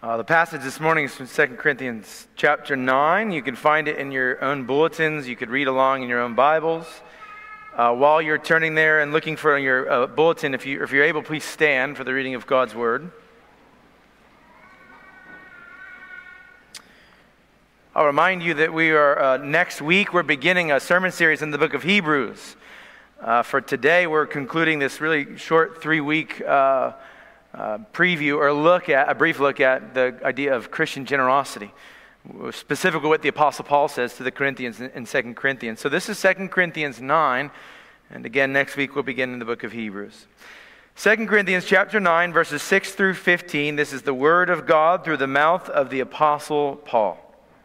The passage this morning is from 2 Corinthians chapter 9. You can find it in your own bulletins. You could read along in your own Bibles. While you're turning there and looking for your bulletin, if you're able, please stand for the reading of God's Word. I'll remind you that we are, next week, we're beginning a sermon series in the book of Hebrews. For today, we're concluding this really short 3-week preview or a brief look at the idea of Christian generosity, specifically what the Apostle Paul says to the Corinthians in 2 Corinthians. So this is 2 Corinthians 9, and again next week we'll begin in the book of Hebrews. 2 Corinthians chapter 9, verses 6 through 15, this is the word of God through the mouth of the Apostle Paul.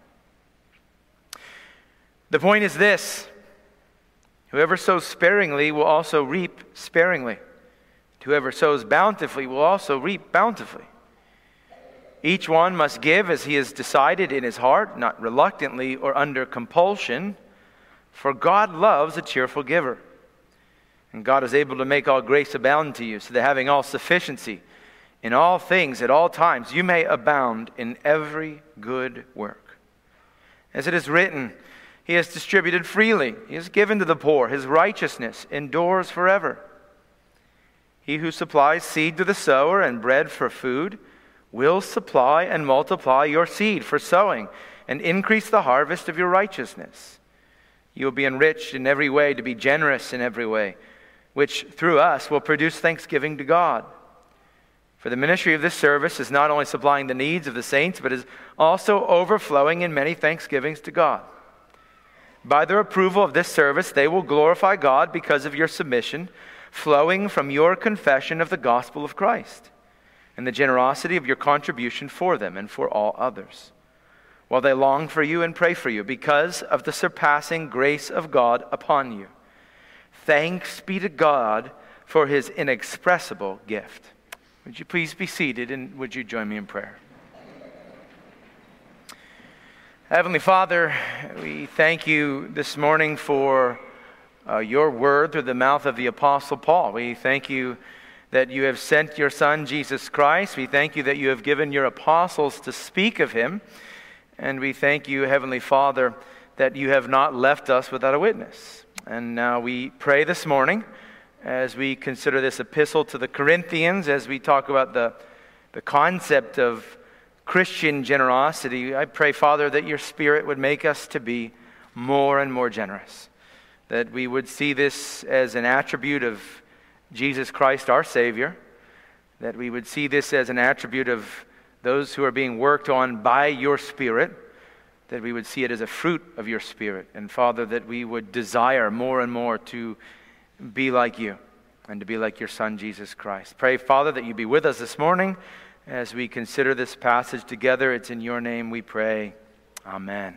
The point is this: whoever sows sparingly will also reap sparingly. Whoever sows bountifully will also reap bountifully. Each one must give as he has decided in his heart, not reluctantly or under compulsion, for God loves a cheerful giver. And God is able to make all grace abound to you, so that having all sufficiency in all things at all times, you may abound in every good work. As it is written, He has distributed freely, He has given to the poor, His righteousness endures forever. He who supplies seed to the sower and bread for food will supply and multiply your seed for sowing and increase the harvest of your righteousness. You will be enriched in every way to be generous in every way, which through us will produce thanksgiving to God. For the ministry of this service is not only supplying the needs of the saints, but is also overflowing in many thanksgivings to God. By their approval of this service, they will glorify God because of your submission, flowing from your confession of the gospel of Christ, and the generosity of your contribution for them and for all others, while they long for you and pray for you because of the surpassing grace of God upon you. Thanks be to God for His inexpressible gift. Would you please be seated, and would you join me in prayer? Heavenly Father, we thank you this morning for your word through the mouth of the Apostle Paul. We thank you that you have sent your Son, Jesus Christ. We thank you that you have given your apostles to speak of Him. And we thank you, Heavenly Father, that you have not left us without a witness. And now we pray this morning as we consider this epistle to the Corinthians, as we talk about the concept of Christian generosity. I pray, Father, that your Spirit would make us to be more and more generous, that we would see this as an attribute of Jesus Christ, our Savior, that we would see this as an attribute of those who are being worked on by your Spirit, that we would see it as a fruit of your Spirit. And Father, that we would desire more and more to be like you and to be like your Son, Jesus Christ. Pray, Father, that you be with us this morning as we consider this passage together. It's in your name we pray. Amen.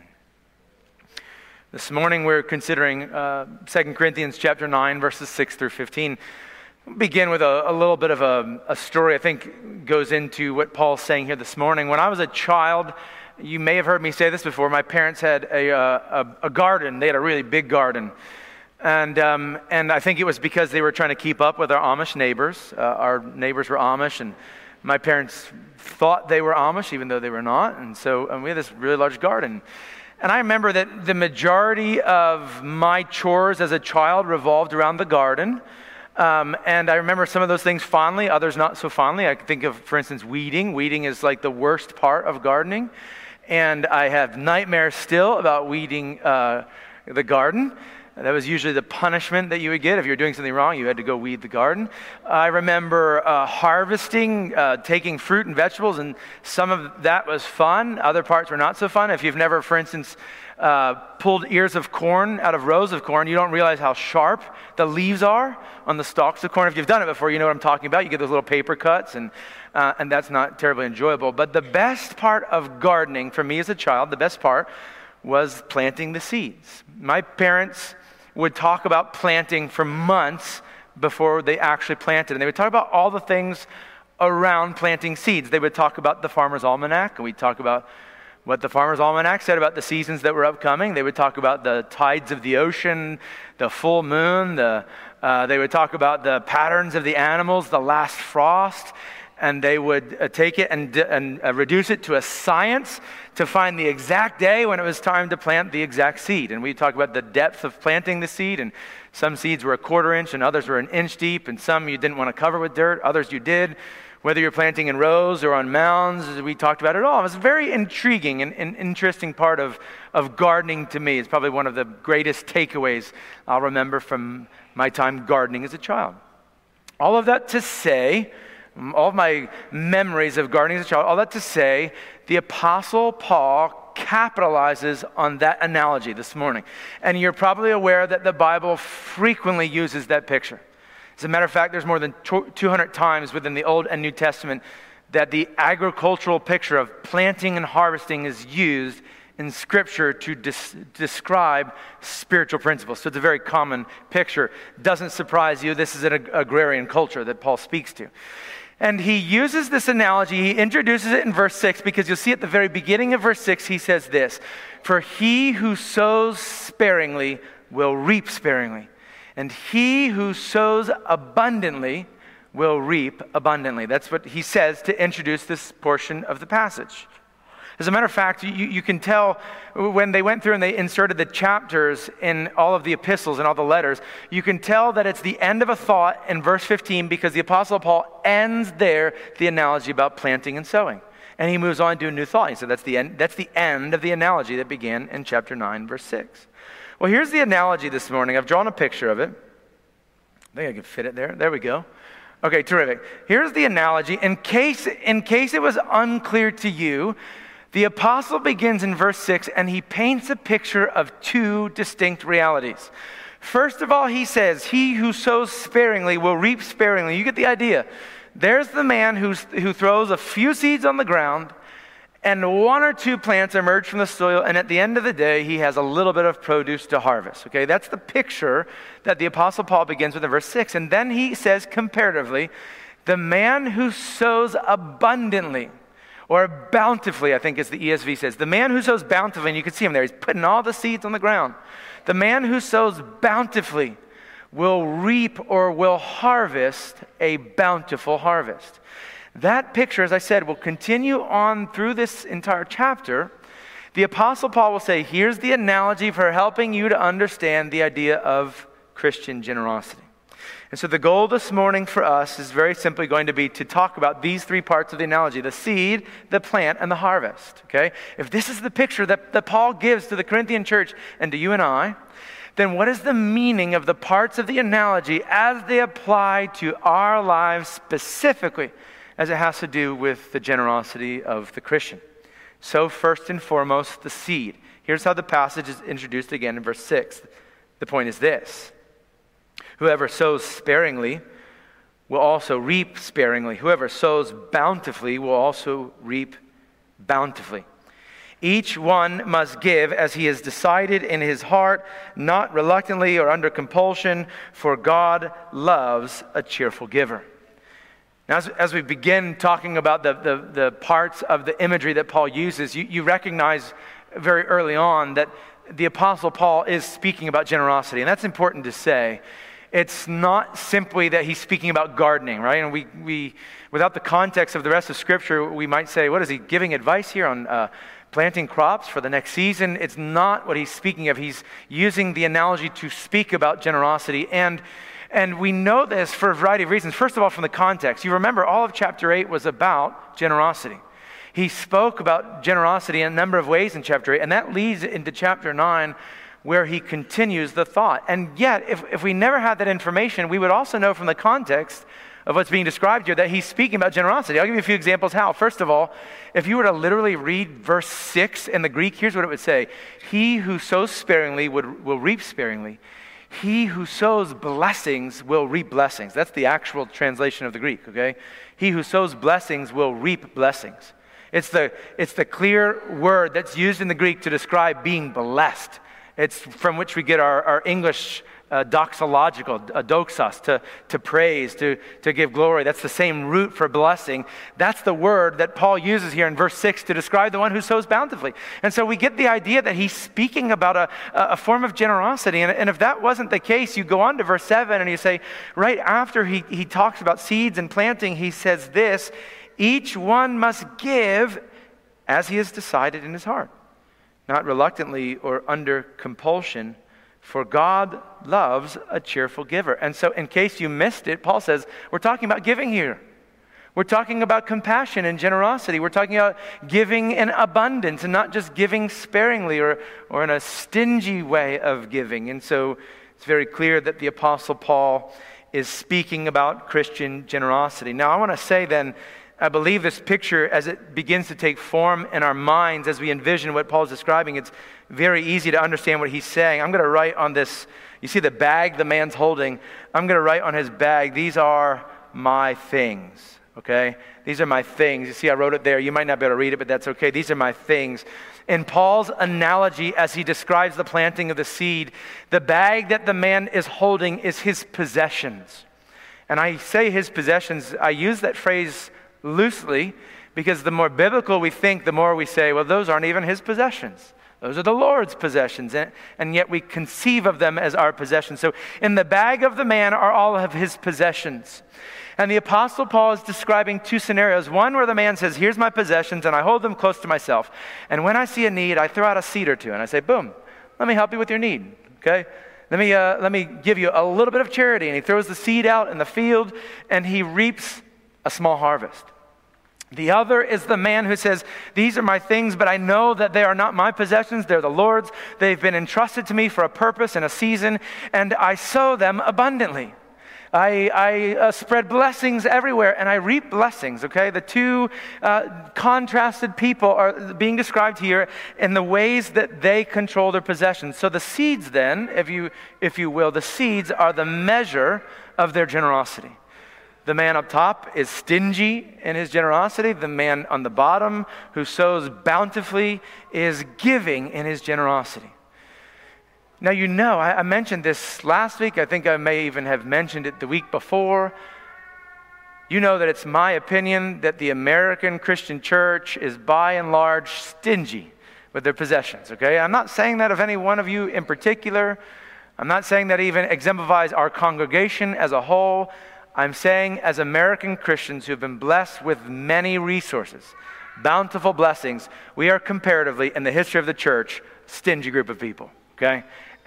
This morning we're considering 2 Corinthians chapter 9, verses 6 through 15. We'll begin with a little bit of a story I think goes into what Paul's saying here this morning. When I was a child, you may have heard me say this before, my parents had a garden. They had a really big garden. And I think it was because they were trying to keep up with our Amish neighbors. Our neighbors were Amish, and my parents thought they were Amish, even though they were not. And so we had this really large garden. And I remember that the majority of my chores as a child revolved around the garden. And I remember some of those things fondly, others not so fondly. I think of, for instance, weeding. Weeding is like the worst part of gardening. And I have nightmares still about weeding the garden. That was usually the punishment that you would get if you were doing something wrong. You had to go weed the garden. I remember harvesting, taking fruit and vegetables, and some of that was fun. Other parts were not so fun. If you've never, for instance, pulled ears of corn out of rows of corn, you don't realize how sharp the leaves are on the stalks of corn. If you've done it before, you know what I'm talking about. You get those little paper cuts, and that's not terribly enjoyable. But the best part of gardening for me as a child, the best part, was planting the seeds. My parents would talk about planting for months before they actually planted. And they would talk about all the things around planting seeds. They would talk about the Farmer's Almanac, and we'd talk about what the Farmer's Almanac said about the seasons that were upcoming. They would talk about the tides of the ocean, the full moon, they would talk about the patterns of the animals, the last frost. and they would take it and reduce it to a science to find the exact day when it was time to plant the exact seed. And we talk about the depth of planting the seed, and some seeds were a 1/4 inch and others were an inch deep, and some you didn't want to cover with dirt, others you did. Whether you're planting in rows or on mounds, we talked about it all. It was a very intriguing and interesting part of gardening to me. It's probably one of the greatest takeaways I'll remember from my time gardening as a child. All of that to say, all of my memories of gardening as a child, all that to say, the Apostle Paul capitalizes on that analogy this morning. And you're probably aware that the Bible frequently uses that picture. As a matter of fact, there's more than 200 times within the Old and New Testament that the agricultural picture of planting and harvesting is used in Scripture to describe spiritual principles. So it's a very common picture. Doesn't surprise you, this is an agrarian culture that Paul speaks to. And he uses this analogy, he introduces it in verse 6, because you'll see at the very beginning of verse 6, he says this, "For he who sows sparingly will reap sparingly, and he who sows abundantly will reap abundantly." That's what he says to introduce this portion of the passage. As a matter of fact, you can tell when they went through and they inserted the chapters in all of the epistles and all the letters, you can tell that it's the end of a thought in verse 15 because the Apostle Paul ends there the analogy about planting and sowing. And he moves on to a new thought. He said that's the end of the analogy that began in chapter 9, verse 6. Well, here's the analogy this morning. I've drawn a picture of it. I think I can fit it there. There we go. Okay, terrific. Here's the analogy. In case it was unclear to you, the apostle begins in verse 6 and he paints a picture of two distinct realities. First of all, he says, "He who sows sparingly will reap sparingly." You get the idea. There's the man who throws a few seeds on the ground and one or two plants emerge from the soil, and at the end of the day, he has a little bit of produce to harvest. Okay, that's the picture that the Apostle Paul begins with in verse 6. And then he says, comparatively, the man who sows abundantly, or bountifully, I think as the ESV says. The man who sows bountifully, and you can see him there, he's putting all the seeds on the ground. The man who sows bountifully will reap or will harvest a bountiful harvest. That picture, as I said, will continue on through this entire chapter. The Apostle Paul will say, here's the analogy for helping you to understand the idea of Christian generosity. And so the goal this morning for us is very simply going to be to talk about these three parts of the analogy: the seed, the plant, and the harvest. Okay? If this is the picture that Paul gives to the Corinthian church and to you and I, then what is the meaning of the parts of the analogy as they apply to our lives specifically as it has to do with the generosity of the Christian? So first and foremost, the seed. Here's how the passage is introduced again in verse 6. The point is this: whoever sows sparingly will also reap sparingly. Whoever sows bountifully will also reap bountifully. Each one must give as he has decided in his heart, not reluctantly or under compulsion, for God loves a cheerful giver. Now, as we begin talking about the parts of the imagery that Paul uses, you recognize very early on that the Apostle Paul is speaking about generosity, and that's important to say. It's not simply that he's speaking about gardening, right? And we without the context of the rest of Scripture, we might say, what is he giving advice here on planting crops for the next season? It's not what he's speaking of. He's using the analogy to speak about generosity, and we know this for a variety of reasons. First of all, from the context. You remember all of chapter 8 was about generosity. He spoke about generosity in a number of ways in chapter 8, and that leads into chapter 9, where he continues the thought. And yet, if we never had that information, we would also know from the context of what's being described here that he's speaking about generosity. I'll give you a few examples how. First of all, if you were to literally read verse 6 in the Greek, here's what it would say: he who sows sparingly will reap sparingly. He who sows blessings will reap blessings. That's the actual translation of the Greek, okay? He who sows blessings will reap blessings. It's the clear word that's used in the Greek to describe being blessed. It's from which we get our English doxological, doxos, to praise, to give glory. That's the same root for blessing. That's the word that Paul uses here in verse 6 to describe the one who sows bountifully. And so we get the idea that he's speaking about a form of generosity. And if that wasn't the case, you go on to verse 7 and you say, right after he talks about seeds and planting, he says this, each one must give as he has decided in his heart, not reluctantly or under compulsion, for God loves a cheerful giver. And so in case you missed it, Paul says, we're talking about giving here. We're talking about compassion and generosity. We're talking about giving in abundance and not just giving sparingly or in a stingy way of giving. And so it's very clear that the Apostle Paul is speaking about Christian generosity. Now I want to say then, I believe this picture, as it begins to take form in our minds, as we envision what Paul's describing, it's very easy to understand what he's saying. I'm going to write on this, you see the bag the man's holding? I'm going to write on his bag, these are my things, okay? These are my things. You see, I wrote it there. You might not be able to read it, but that's okay. These are my things. In Paul's analogy, as he describes the planting of the seed, the bag that the man is holding is his possessions. And I say his possessions, I use that phrase loosely, because the more biblical we think, the more we say, well, those aren't even his possessions. Those are the Lord's possessions, and yet we conceive of them as our possessions. So in the bag of the man are all of his possessions. And the Apostle Paul is describing two scenarios. One where the man says, here's my possessions, and I hold them close to myself. And when I see a need, I throw out a seed or two, and I say, boom, let me help you with your need, okay? Let me give you a little bit of charity. And he throws the seed out in the field, and he reaps a small harvest. The other is the man who says, these are my things, but I know that they are not my possessions. They're the Lord's. They've been entrusted to me for a purpose and a season, and I sow them abundantly. I spread blessings everywhere, and I reap blessings, okay? The two contrasted people are being described here in the ways that they control their possessions. So the seeds then, if you will, the seeds are the measure of their generosity. The man up top is stingy in his generosity. The man on the bottom who sows bountifully is giving in his generosity. Now, you know, I mentioned this last week. I think I may even have mentioned it the week before. You know that it's my opinion that the American Christian church is by and large stingy with their possessions, okay? I'm not saying that of any one of you in particular. I'm not saying that even exemplifies our congregation as a whole. I'm saying as American Christians who have been blessed with many resources, bountiful blessings, we are comparatively, in the history of the church, a stingy group of people, okay?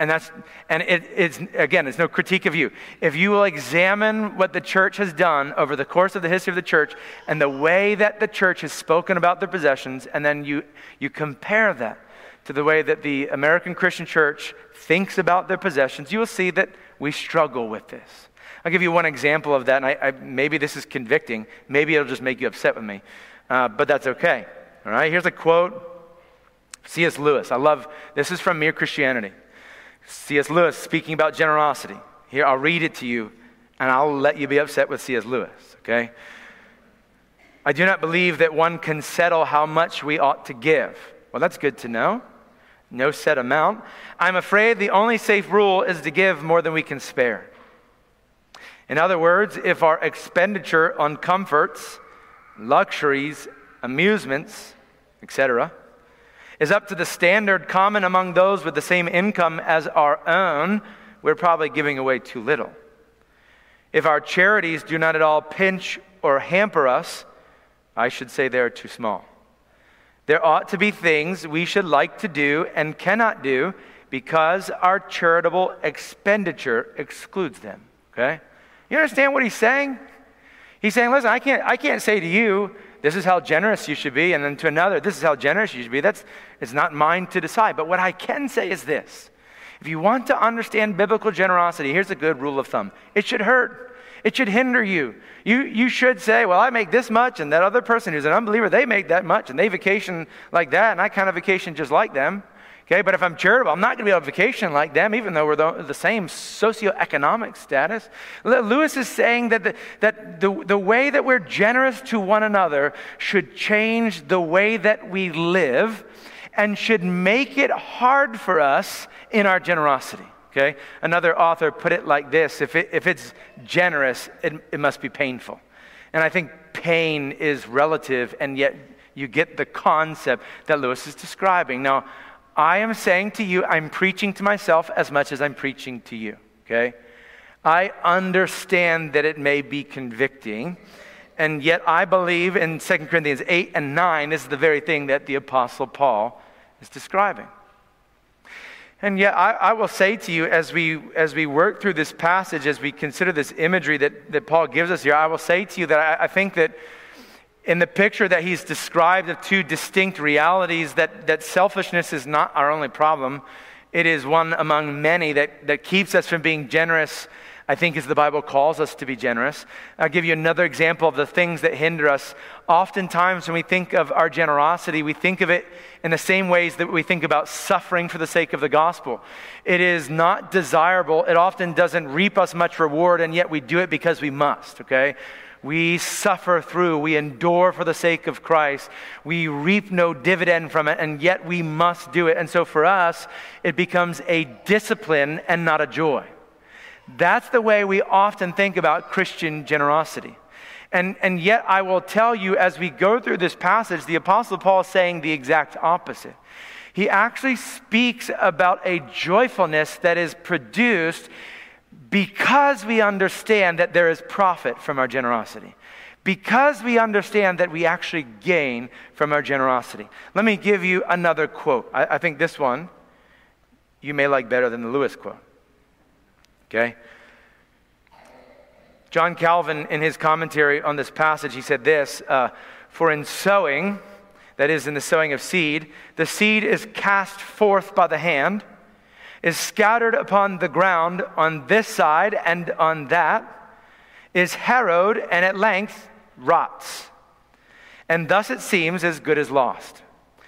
It's no critique of you. If you will examine what the church has done over the course of the history of the church and the way that the church has spoken about their possessions, and then you compare that to the way that the American Christian church thinks about their possessions, you will see that we struggle with this. I'll give you one example of that, and maybe this is convicting. Maybe it'll just make you upset with me, but that's okay. All right, here's a quote. C.S. Lewis. This is from Mere Christianity. C.S. Lewis speaking about generosity. Here, I'll read it to you, and I'll let you be upset with C.S. Lewis, okay? I do not believe that one can settle how much we ought to give. Well, that's good to know. No set amount. I'm afraid the only safe rule is to give more than we can spare. In other words, if our expenditure on comforts, luxuries, amusements, etc., is up to the standard common among those with the same income as our own, we're probably giving away too little. If our charities do not at all pinch or hamper us, I should say they are too small. There ought to be things we should like to do and cannot do because our charitable expenditure excludes them, okay? You understand what he's saying? He's saying, listen, I can't say to you, this is how generous you should be, and then to another, this is how generous you should be. It's not mine to decide. But what I can say is this. If you want to understand biblical generosity, here's a good rule of thumb. It should hurt. It should hinder you. You should say, well, I make this much, and that other person who's an unbeliever, they make that much, and they vacation like that, and I kind of vacation just like them. Okay, but if I'm charitable, I'm not going to be able to vacation like them, even though we're the same socioeconomic status. Lewis is saying that the way that we're generous to one another should change the way that we live and should make it hard for us in our generosity. okay? Another author put it like this: if it's generous, it must be painful. And I think pain is relative, and yet you get the concept that Lewis is describing. Now, I am saying to you, I'm preaching to myself as much as I'm preaching to you, okay? I understand that it may be convicting, and yet I believe in 2 Corinthians 8 and 9, this is the very thing that the Apostle Paul is describing. And yet I will say to you, as we work through this passage, as we consider this imagery that Paul gives us here, I will say to you that I think that in the picture that he's described of two distinct realities, that selfishness is not our only problem. It is one among many that keeps us from being generous, I think, as the Bible calls us to be generous. I'll give you another example of the things that hinder us. Oftentimes when we think of our generosity, we think of it in the same ways that we think about suffering for the sake of the gospel. It is not desirable. It often doesn't reap us much reward, and yet we do it because we must, okay? We suffer through, we endure for the sake of Christ. We reap no dividend from it, and yet we must do it. And so for us, it becomes a discipline and not a joy. That's the way we often think about Christian generosity. And yet I will tell you, as we go through this passage, the Apostle Paul is saying the exact opposite. He actually speaks about a joyfulness that is produced because we understand that there is profit from our generosity. Because we understand that we actually gain from our generosity. Let me give you another quote. I think this one you may like better than the Lewis quote. Okay? John Calvin, in his commentary on this passage, he said this: for in sowing, that is, in the sowing of seed, the seed is cast forth by the hand, is scattered upon the ground on this side and on that, is harrowed, and at length rots. And thus it seems as good as lost.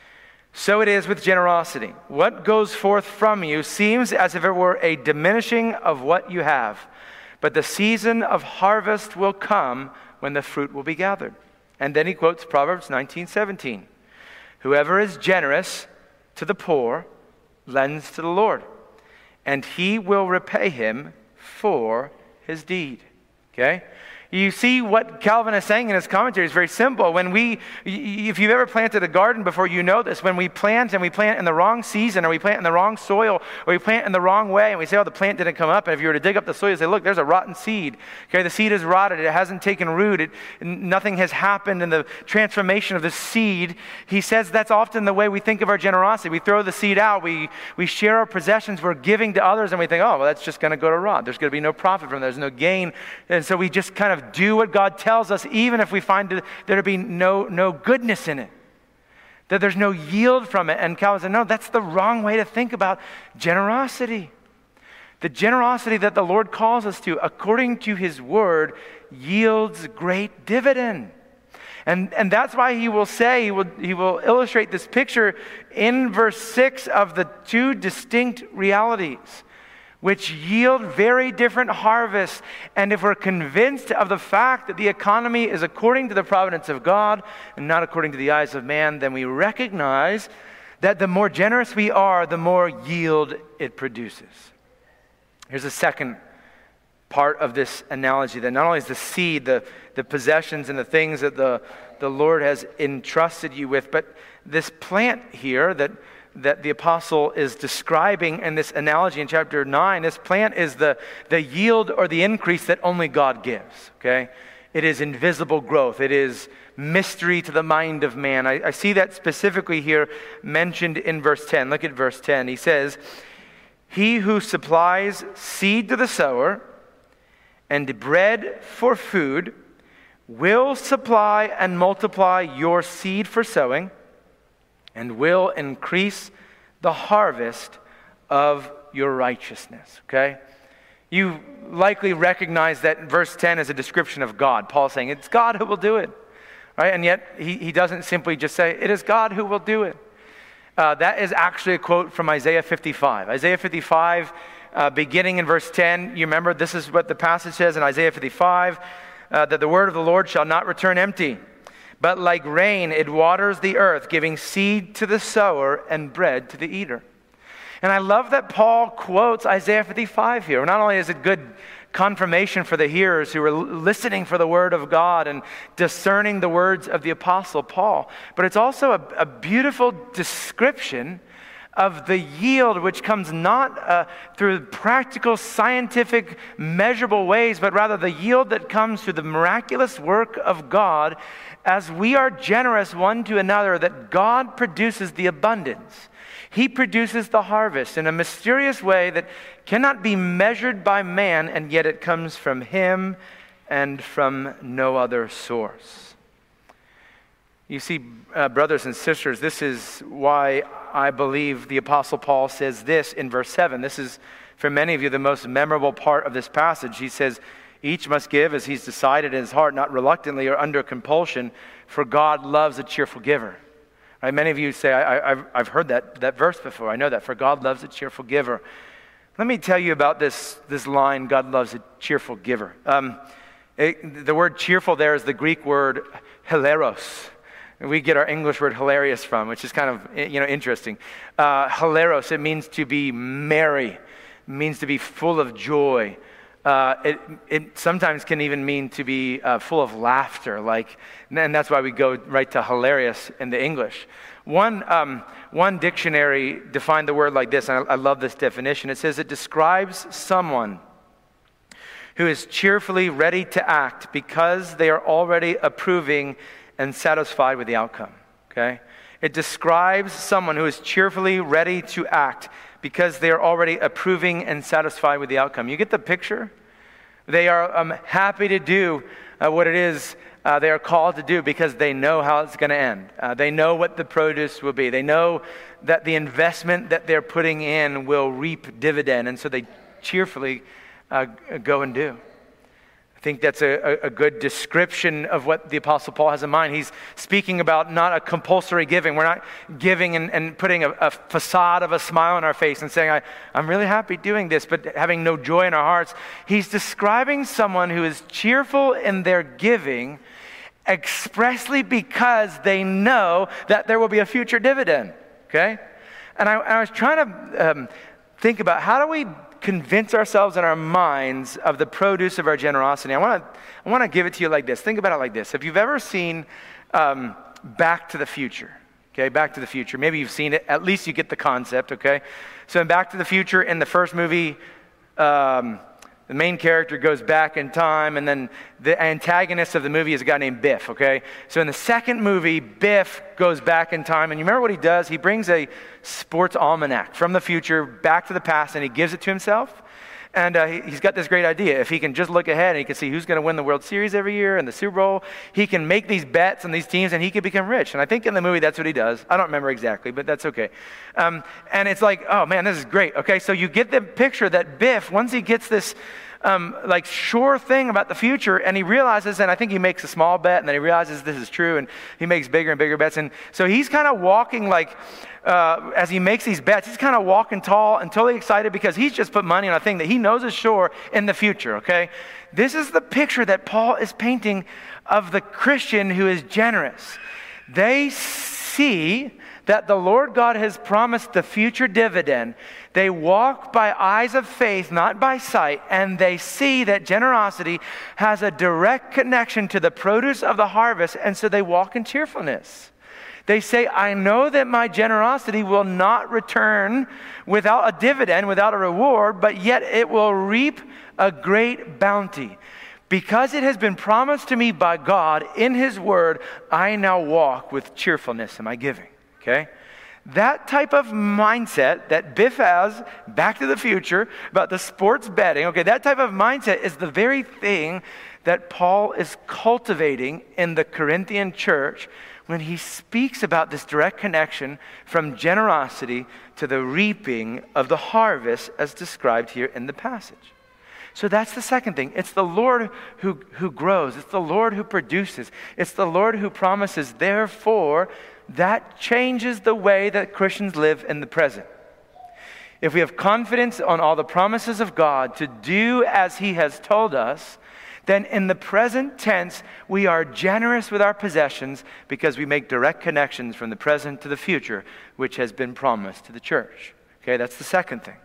So it is with generosity. What goes forth from you seems as if it were a diminishing of what you have. But the season of harvest will come when the fruit will be gathered. And then he quotes Proverbs 19:17. Whoever is generous to the poor lends to the Lord, and he will repay him for his deed. Okay? You see what Calvin is saying in his commentary is very simple. If you've ever planted a garden before, you know this. When we plant, and we plant in the wrong season, or we plant in the wrong soil, or we plant in the wrong way, and we say, oh, the plant didn't come up. And if you were to dig up the soil, you say, look, there's a rotten seed. Okay, the seed is rotted. It hasn't taken root. Nothing has happened in the transformation of the seed. He says that's often the way we think of our generosity. We throw the seed out. We share our possessions. We're giving to others, and we think, oh, well, that's just going to go to rot. There's going to be no profit from it. There's no gain. And so we just kind of do what God tells us, even if we find there to be no goodness in it, that there's no yield from it. And Calvin said, no, that's the wrong way to think about generosity. The generosity that the Lord calls us to, according to his word, yields great dividend. And that's why he will say, he will illustrate this picture in verse 6 of the two distinct realities, which yield very different harvests. And if we're convinced of the fact that the economy is according to the providence of God and not according to the eyes of man, then we recognize that the more generous we are, the more yield it produces. Here's a second part of this analogy, that not only is the seed, the possessions and the things that the Lord has entrusted you with, but this plant here that the apostle is describing in this analogy in chapter 9, this plant is the yield or the increase that only God gives, okay? It is invisible growth. It is mystery to the mind of man. I see that specifically here mentioned in verse 10. Look at verse 10. He says, he who supplies seed to the sower and bread for food will supply and multiply your seed for sowing, and will increase the harvest of your righteousness. Okay? You likely recognize that verse 10 is a description of God. Paul's saying it's God who will do it. Right? And yet he doesn't simply just say, it is God who will do it. That is actually a quote from Isaiah 55. Isaiah 55, beginning in verse 10, you remember this is what the passage says in Isaiah 55, that the word of the Lord shall not return empty, but like rain, it waters the earth, giving seed to the sower and bread to the eater. And I love that Paul quotes Isaiah 55 here. Not only is it good confirmation for the hearers who are listening for the word of God and discerning the words of the Apostle Paul, but it's also a beautiful description of the yield which comes not through practical, scientific, measurable ways, but rather the yield that comes through the miraculous work of God as we are generous one to another, that God produces the abundance. He produces the harvest in a mysterious way that cannot be measured by man, and yet it comes from Him and from no other source. You see, brothers and sisters, this is why I believe the Apostle Paul says this in verse 7. This is, for many of you, the most memorable part of this passage. He says, each must give as he's decided in his heart, not reluctantly or under compulsion, for God loves a cheerful giver. Right? Many of you say, I've heard that verse before. I know that, for God loves a cheerful giver. Let me tell you about this line, God loves a cheerful giver. The word cheerful there is the Greek word hilaros. We get our English word hilarious from, which is kind of interesting. Hilaros, it means to be merry. It means to be full of joy. It sometimes can even mean to be full of laughter, and that's why we go right to hilarious in the English. One dictionary defined the word like this, and I love this definition. It says it describes someone who is cheerfully ready to act because they are already approving and satisfied with the outcome. Okay? It describes someone who is cheerfully ready to act because they are already approving and satisfied with the outcome. You get the picture? They are happy to do what it is they are called to do because they know how it's going to end. They know what the produce will be. They know that the investment that they're putting in will reap dividend, and so they cheerfully go and do. I think that's a good description of what the Apostle Paul has in mind. He's speaking about not a compulsory giving. We're not giving and putting a facade of a smile on our face and saying, I'm really happy doing this, but having no joy in our hearts. He's describing someone who is cheerful in their giving expressly because they know that there will be a future dividend. Okay? And I was trying to think about how do we convince ourselves in our minds of the produce of our generosity. I want to give it to you like this. Think about it like this. If you've ever seen Back to the Future, okay, Back to the Future, maybe you've seen it, at least you get the concept, okay? So in Back to the Future, in the first movie, the main character goes back in time, and then the antagonist of the movie is a guy named Biff, okay? So in the second movie, Biff goes back in time, and you remember what he does? He brings a sports almanac from the future back to the past, and he gives it to himself. And he's got this great idea. If he can just look ahead and he can see who's going to win the World Series every year and the Super Bowl, he can make these bets on these teams and he can become rich. And I think in the movie that's what he does. I don't remember exactly, but that's okay. And it's like, oh man, this is great. Okay, so you get the picture that Biff, once he gets this sure thing about the future, and he realizes, and I think he makes a small bet, and then he realizes this is true, and he makes bigger and bigger bets. And so he's kind of walking as he makes these bets, he's kind of walking tall and totally excited because he's just put money on a thing that he knows is sure in the future, okay? This is the picture that Paul is painting of the Christian who is generous. They see that the Lord God has promised the future dividend. They walk by eyes of faith, not by sight, and they see that generosity has a direct connection to the produce of the harvest, and so they walk in cheerfulness. They say, I know that my generosity will not return without a dividend, without a reward, but yet it will reap a great bounty. Because it has been promised to me by God in His Word, I now walk with cheerfulness in my giving. Okay? That type of mindset that Biff has, Back to the Future, about the sports betting, okay, that type of mindset is the very thing that Paul is cultivating in the Corinthian church when he speaks about this direct connection from generosity to the reaping of the harvest as described here in the passage. So that's the second thing. It's the Lord who grows. It's the Lord who produces. It's the Lord who promises. Therefore, that changes the way that Christians live in the present. If we have confidence on all the promises of God to do as He has told us, then in the present tense, we are generous with our possessions because we make direct connections from the present to the future, which has been promised to the church. Okay, that's the second thing.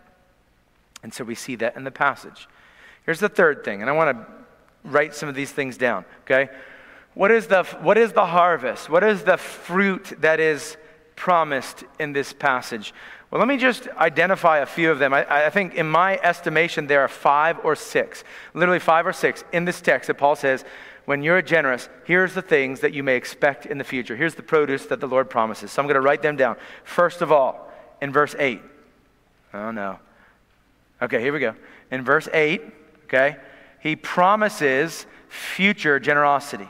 And so we see that in the passage. Here's the third thing, and I want to write some of these things down, okay? What is the harvest? What is the fruit that is promised in this passage? Well, let me just identify a few of them. I think in my estimation there are 5 or 6, literally 5 or 6 in this text that Paul says, when you're generous, here's the things that you may expect in the future. Here's the produce that the Lord promises. So I'm going to write them down. First of all, in verse 8. Oh, no. Okay, here we go. In verse 8, okay, he promises future generosity.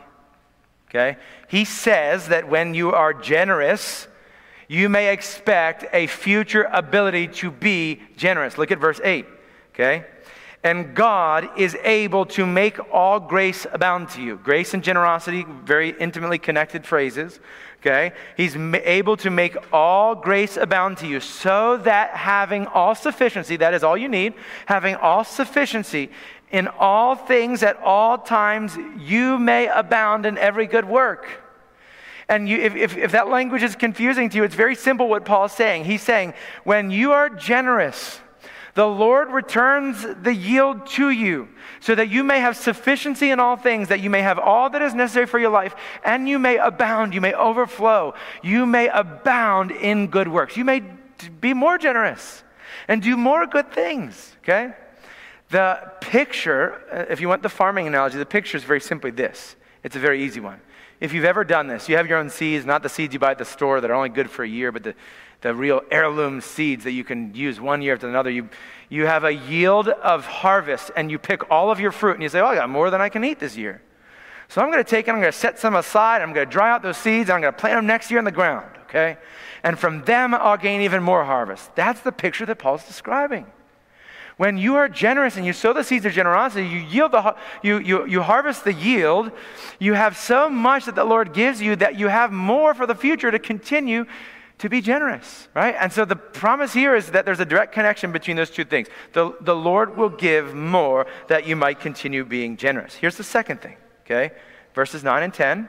Okay? He says that when you are generous, you may expect a future ability to be generous. Look at verse 8. Okay? And God is able to make all grace abound to you. Grace and generosity, very intimately connected phrases. Okay? He's able to make all grace abound to you, so that having all sufficiency, that is all you need, having all sufficiency in all things at all times, you may abound in every good work. And if that language is confusing to you, it's very simple what Paul is saying. He's saying, when you are generous, the Lord returns the yield to you, so that you may have sufficiency in all things, that you may have all that is necessary for your life, and you may abound, you may overflow, you may abound in good works. You may be more generous and do more good things, okay? The picture, if you want the farming analogy, the picture is very simply this. It's a very easy one. If you've ever done this, you have your own seeds, not the seeds you buy at the store that are only good for a year, but the real heirloom seeds that you can use one year after another. You have a yield of harvest, and you pick all of your fruit, and you say, oh, I got more than I can eat this year. So I'm going to take it, I'm going to set some aside, I'm going to dry out those seeds, and I'm going to plant them next year in the ground, okay? And from them, I'll gain even more harvest. That's the picture that Paul's describing. When you are generous and you sow the seeds of generosity, you yield you harvest the yield. You have so much that the Lord gives you that you have more for the future to continue to be generous, right? And so the promise here is that there's a direct connection between those two things. The Lord will give more that you might continue being generous. Here's the second thing, okay? Verses 9 and 10.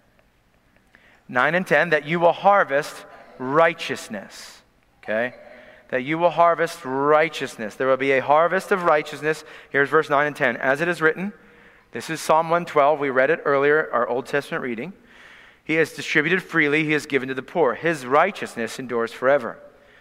9 and 10, that you will harvest righteousness, okay? That you will harvest righteousness. There will be a harvest of righteousness. Here's verse 9 and 10. As it is written, this is Psalm 112. We read it earlier, our Old Testament reading. He has distributed freely. He has given to the poor. His righteousness endures forever.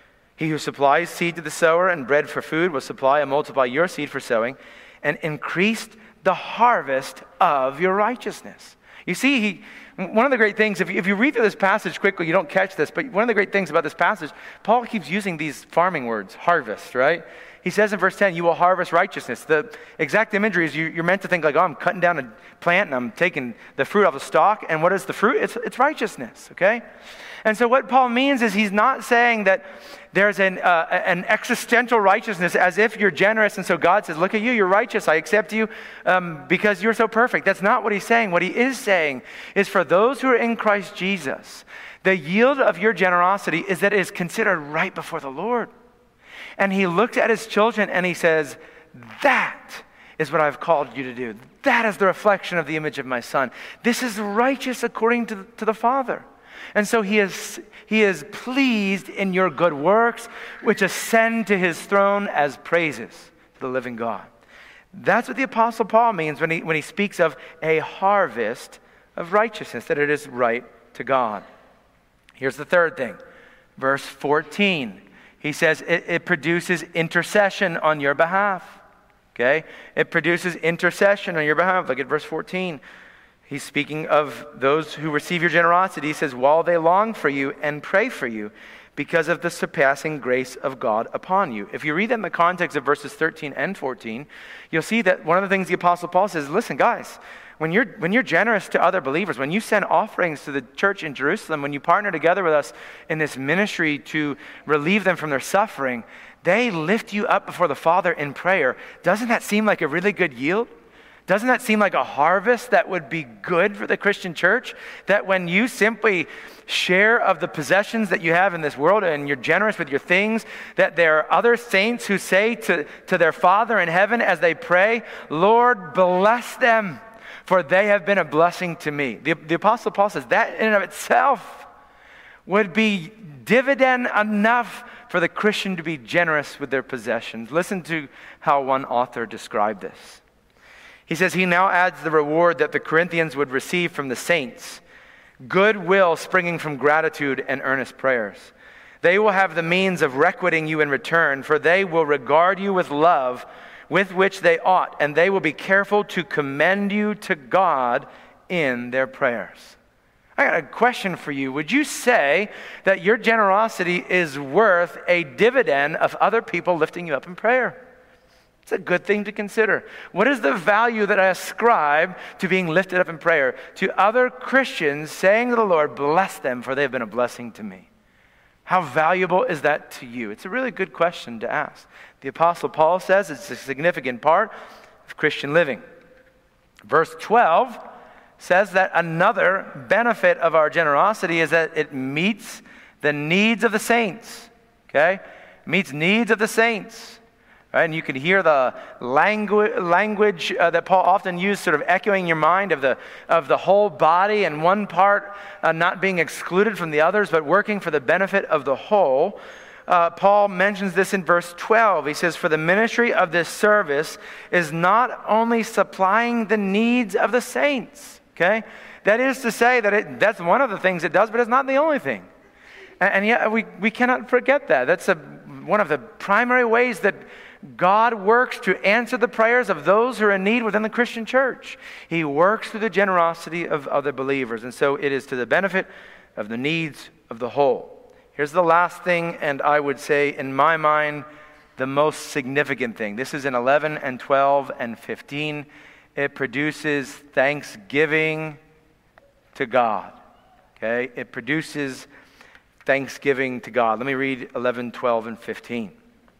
He who supplies seed to the sower and bread for food will supply and multiply your seed for sowing and increase the harvest of your righteousness. You see, one of the great things, if you read through this passage quickly, you don't catch this, but one of the great things about this passage, Paul keeps using these farming words, harvest, right? He says in verse 10, you will harvest righteousness. The exact imagery is you're meant to think like, oh, I'm cutting down a plant and I'm taking the fruit off the stalk. And what is the fruit? It's righteousness, okay? And so what Paul means is he's not saying that there's an existential righteousness as if you're generous and so God says, look at you, you're righteous, I accept you because you're so perfect. That's not what he's saying. What he is saying is for those who are in Christ Jesus, the yield of your generosity is that it is considered right before the Lord. And he looks at his children and he says, that is what I've called you to do. That is the reflection of the image of my Son. This is righteous according to the Father. And so he is pleased in your good works, which ascend to his throne as praises to the living God. That's what the Apostle Paul means when he speaks of a harvest of righteousness, that it is right to God. Here's the third thing. Verse 14. He says it produces intercession on your behalf. Okay? It produces intercession on your behalf. Look at verse 14. He's speaking of those who receive your generosity. He says, while they long for you and pray for you because of the surpassing grace of God upon you. If you read that in the context of verses 13 and 14, you'll see that one of the things the Apostle Paul says, listen, guys, when you're generous to other believers, when you send offerings to the church in Jerusalem, when you partner together with us in this ministry to relieve them from their suffering, they lift you up before the Father in prayer. Doesn't that seem like a really good yield? Doesn't that seem like a harvest that would be good for the Christian church? That when you simply share of the possessions that you have in this world and you're generous with your things, that there are other saints who say to their Father in heaven as they pray, Lord, bless them, for they have been a blessing to me. The Apostle Paul says that in and of itself would be dividend enough for the Christian to be generous with their possessions. Listen to how one author described this. He says, he now adds the reward that the Corinthians would receive from the saints, goodwill springing from gratitude and earnest prayers. They will have the means of requiting you in return, for they will regard you with love with which they ought, and they will be careful to commend you to God in their prayers. I got a question for you. Would you say that your generosity is worth a dividend of other people lifting you up in prayer? It's a good thing to consider. What is the value that I ascribe to being lifted up in prayer? To other Christians saying to the Lord, bless them, for they have been a blessing to me. How valuable is that to you? It's a really good question to ask. The Apostle Paul says it's a significant part of Christian living. Verse 12 says that another benefit of our generosity is that it meets the needs of the saints. Okay? It meets needs of the saints. Right? And you can hear the language that Paul often used, sort of echoing in your mind of the whole body, and one part not being excluded from the others, but working for the benefit of the whole. Paul mentions this in verse 12. He says, for the ministry of this service is not only supplying the needs of the saints. Okay? That is to say that that's one of the things it does, but it's not the only thing. And yet we cannot forget that. That's one of the primary ways that God works to answer the prayers of those who are in need within the Christian church. He works through the generosity of other believers. And so it is to the benefit of the needs of the whole. Here's the last thing, and I would say, in my mind, the most significant thing. This is in 11 and 12 and 15. It produces thanksgiving to God. Okay? It produces thanksgiving to God. Let me read 11, 12, and 15.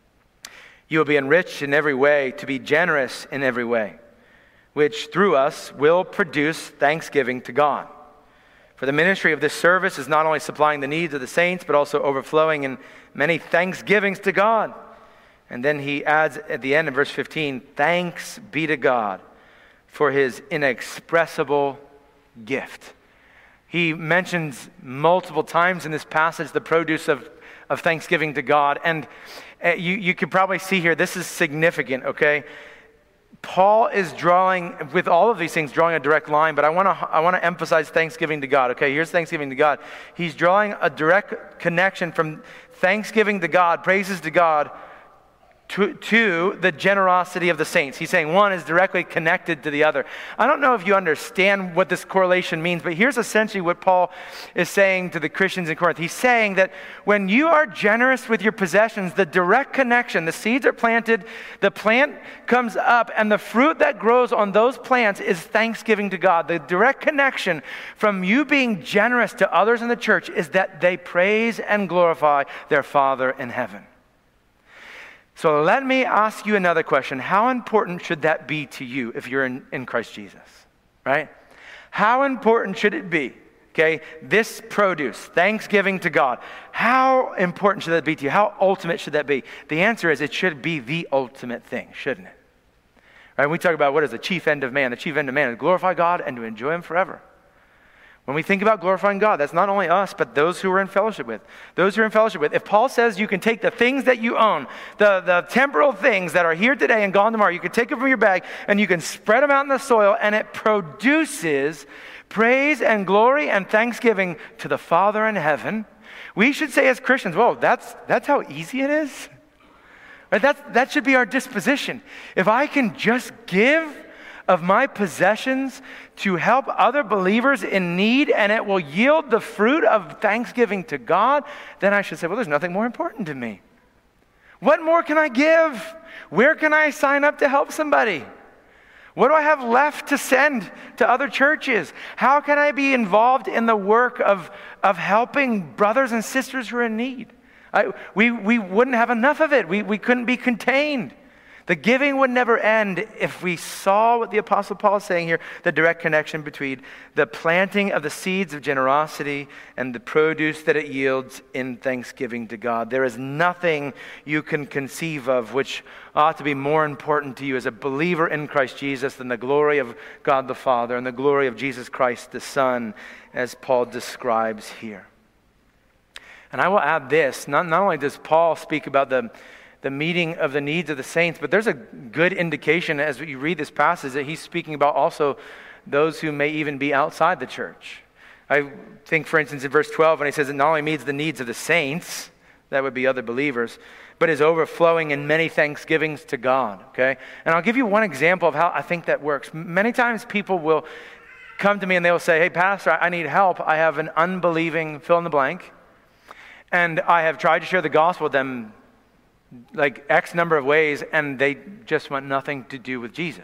You will be enriched in every way, to be generous in every way, which through us will produce thanksgiving to God. For the ministry of this service is not only supplying the needs of the saints, but also overflowing in many thanksgivings to God. And then he adds at the end of verse 15, thanks be to God for his inexpressible gift. He mentions multiple times in this passage the produce of thanksgiving to God. And you could probably see here, this is significant, okay? Paul is drawing, with all of these things, drawing a direct line, but I want to emphasize thanksgiving to God, okay? Here's thanksgiving to God. He's drawing a direct connection from thanksgiving to God, praises to God, to the generosity of the saints. He's saying one is directly connected to the other. I don't know if you understand what this correlation means, but here's essentially what Paul is saying to the Christians in Corinth. He's saying that when you are generous with your possessions, the direct connection, the seeds are planted, the plant comes up, and the fruit that grows on those plants is thanksgiving to God. The direct connection from you being generous to others in the church is that they praise and glorify their Father in heaven. So let me ask you another question. How important should that be to you if you're in Christ Jesus, right? How important should it be, okay, this produce, thanksgiving to God? How important should that be to you? How ultimate should that be? The answer is it should be the ultimate thing, shouldn't it? Right? We talk about what is the chief end of man. The chief end of man is to glorify God and to enjoy him forever. When we think about glorifying God, that's not only us, but those who we're in fellowship with. Those who are in fellowship with. If Paul says you can take the things that you own, the temporal things that are here today and gone tomorrow, you can take them from your bag and you can spread them out in the soil, and it produces praise and glory and thanksgiving to the Father in heaven. We should say as Christians, whoa, that's how easy it is. Right? That should be our disposition. If I can just give of my possessions to help other believers in need, and it will yield the fruit of thanksgiving to God, then I should say, well, there's nothing more important to me. What more can I give? Where can I sign up to help somebody? What do I have left to send to other churches? How can I be involved in the work of helping brothers and sisters who are in need? We wouldn't have enough of it. We couldn't be contained. The giving would never end if we saw what the Apostle Paul is saying here, the direct connection between the planting of the seeds of generosity and the produce that it yields in thanksgiving to God. There is nothing you can conceive of which ought to be more important to you as a believer in Christ Jesus than the glory of God the Father and the glory of Jesus Christ the Son, as Paul describes here. And I will add this, not only does Paul speak about the meeting of the needs of the saints, but there's a good indication as you read this passage that he's speaking about also those who may even be outside the church. I think, for instance, in verse 12, when he says it not only meets the needs of the saints, that would be other believers, but is overflowing in many thanksgivings to God, okay? And I'll give you one example of how I think that works. Many times people will come to me and they'll say, hey, Pastor, I need help. I have an unbelieving fill in the blank, and I have tried to share the gospel with them like X number of ways, and they just want nothing to do with Jesus.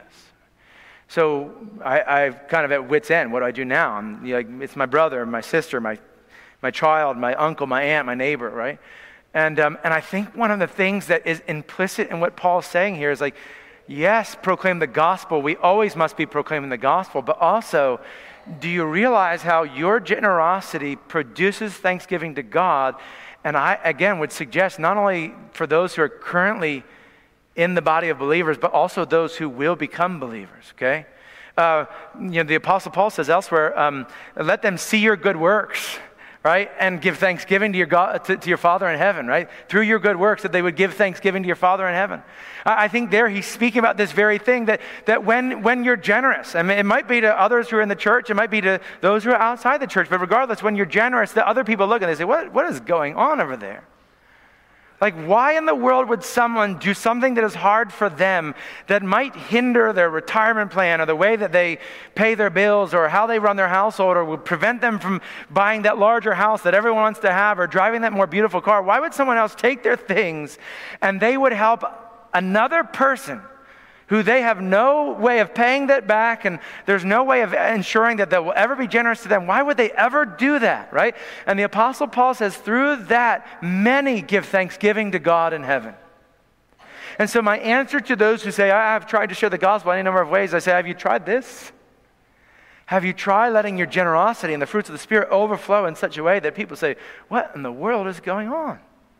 So I've kind of at wit's end. What do I do now? I'm like, it's my brother, my sister, my child, my uncle, my aunt, my neighbor, right? And I think one of the things that is implicit in what Paul's saying here is like, yes, proclaim the gospel. We always must be proclaiming the gospel, but also, do you realize how your generosity produces thanksgiving to God? And I, again, would suggest not only for those who are currently in the body of believers, but also those who will become believers, okay? The Apostle Paul says elsewhere, let them see your good works, right? And give thanksgiving to your God, to your Father in heaven, right? Through your good works, that they would give thanksgiving to your Father in heaven. I think there he's speaking about this very thing, that when you're generous, I mean, it might be to others who are in the church, it might be to those who are outside the church, but regardless, when you're generous, the other people look and they say, what is going on over there? Like, why in the world would someone do something that is hard for them that might hinder their retirement plan or the way that they pay their bills or how they run their household or would prevent them from buying that larger house that everyone wants to have or driving that more beautiful car? Why would someone else take their things and they would help another person who they have no way of paying that back and there's no way of ensuring that they will ever be generous to them? Why would they ever do that, right? And the Apostle Paul says through that, many give thanksgiving to God in heaven. And so my answer to those who say, I have tried to share the gospel any number of ways, I say, have you tried this? Have you tried letting your generosity and the fruits of the Spirit overflow in such a way that people say, what in the world is going on?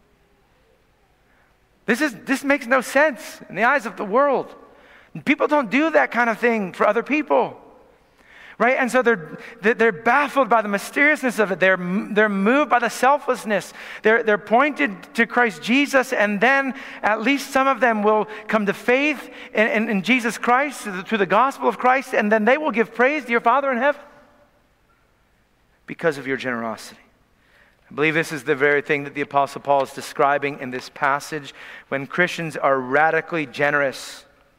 This makes no sense in the eyes of the world. People don't do that kind of thing for other people, right? And so they're baffled by the mysteriousness of it. They're moved by the selflessness. They're pointed to Christ Jesus, and then at least some of them will come to faith in Jesus Christ through the gospel of Christ, and then they will give praise to your Father in heaven because of your generosity. I believe this is the very thing that the Apostle Paul is describing in this passage. When Christians are radically generous,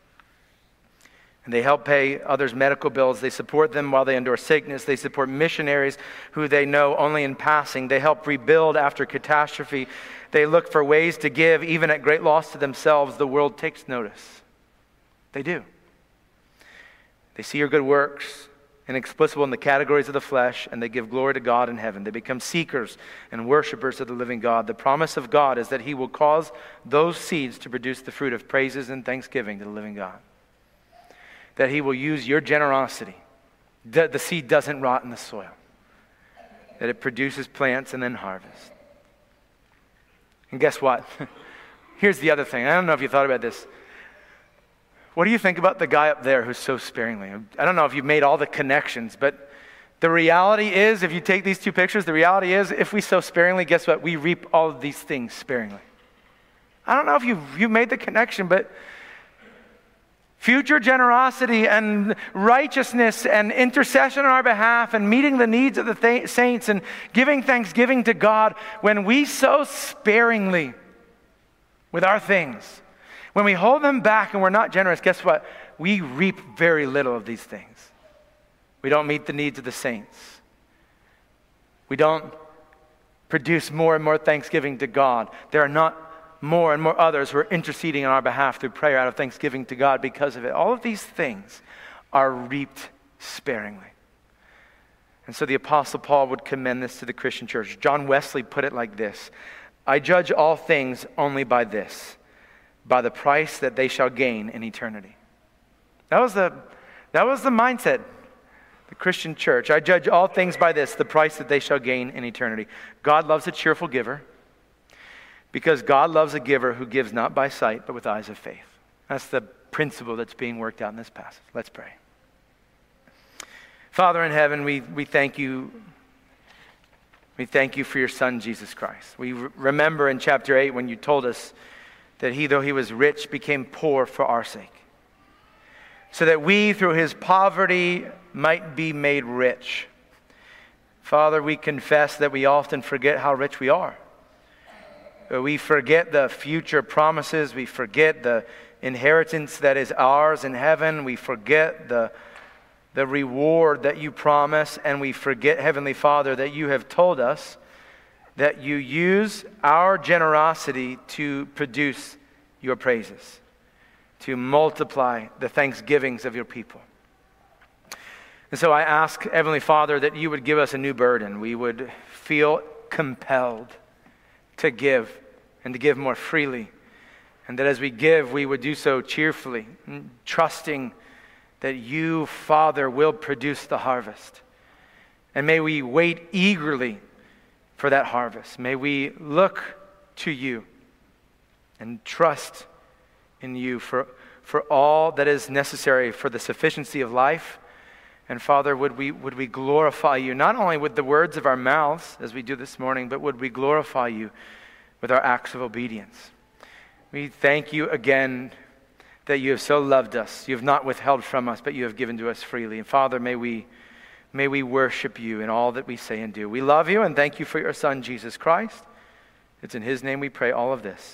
and they help pay others' medical bills. They support them while they endure sickness. They support missionaries who they know only in passing. They help rebuild after catastrophe. They look for ways to give, even at great loss to themselves. The world takes notice. They do. They see your good works, inexplicable in the categories of the flesh, and they give glory to God in heaven. They become seekers and worshipers of the living God. The promise of God is that He will cause those seeds to produce the fruit of praises and thanksgiving to the living God. That He will use your generosity. The seed doesn't rot in the soil. That it produces plants and then harvest. And guess what? Here's the other thing. I don't know if you thought about this. What do you think about the guy up there who sows sparingly? I don't know if you've made all the connections, but the reality is, if you take these two pictures, the reality is, if we sow sparingly, guess what? We reap all of these things sparingly. I don't know if you've made the connection, but future generosity and righteousness and intercession on our behalf and meeting the needs of the saints and giving thanksgiving to God, when we sow sparingly with our things, when we hold them back and we're not generous, guess what? We reap very little of these things. We don't meet the needs of the saints. We don't produce more and more thanksgiving to God. There are not more and more others who are interceding on our behalf through prayer out of thanksgiving to God because of it. All of these things are reaped sparingly. And so the Apostle Paul would commend this to the Christian church. John Wesley put it like this: I judge all things only by this, by the price that they shall gain in eternity. That was the mindset, the Christian church. I judge all things by this, the price that they shall gain in eternity. God loves a cheerful giver, because God loves a giver who gives not by sight, but with eyes of faith. That's the principle that's being worked out in this passage. Let's pray. Father in heaven, we thank you We thank you for your Son, Jesus Christ. We remember in chapter 8 when you told us that he, though he was rich, became poor for our sake, so that we, through his poverty, might be made rich. Father, we confess that we often forget how rich we are. We forget the future promises. We forget the inheritance that is ours in heaven. We forget the reward that you promise. And we forget, Heavenly Father, that you have told us that you use our generosity to produce your praises, to multiply the thanksgivings of your people. And so I ask, Heavenly Father, that you would give us a new burden. We would feel compelled to give and to give more freely. And that as we give, we would do so cheerfully, trusting that you, Father, will produce the harvest. And may we wait eagerly for that harvest. May we look to you and trust in you for all that is necessary for the sufficiency of life. And Father, would we glorify you, not only with the words of our mouths, as we do this morning, but would we glorify you with our acts of obedience. We thank you again that you have so loved us. You have not withheld from us, but you have given to us freely. And Father, may we worship you in all that we say and do. We love you and thank you for your Son, Jesus Christ. It's in his name we pray all of this.